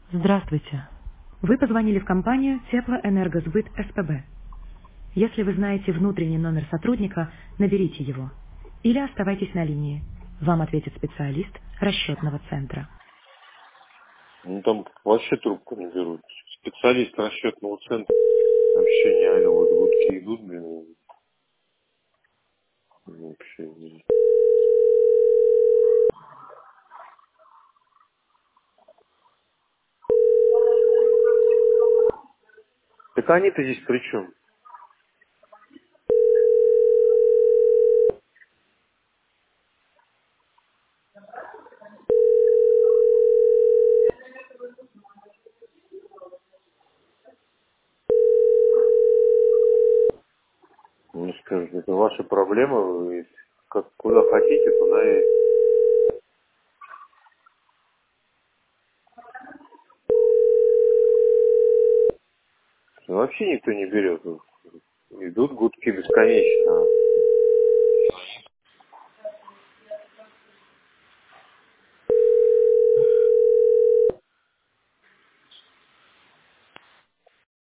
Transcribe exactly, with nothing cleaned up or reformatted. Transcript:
Здравствуйте. Вы позвонили в компанию Теплоэнергосбыт СПБ. Если вы знаете внутренний номер сотрудника, наберите его. Или оставайтесь на линии. Вам ответит специалист расчетного центра. Ну там вообще трубку не берут. Специалист расчетного центра вообще не алло, вот гудки идут, блин. Вообще не. Так они-то здесь при чем? Мне скажут, это ваша проблема, вы как куда хотите, туда и. Вообще никто не берет. Идут гудки бесконечно.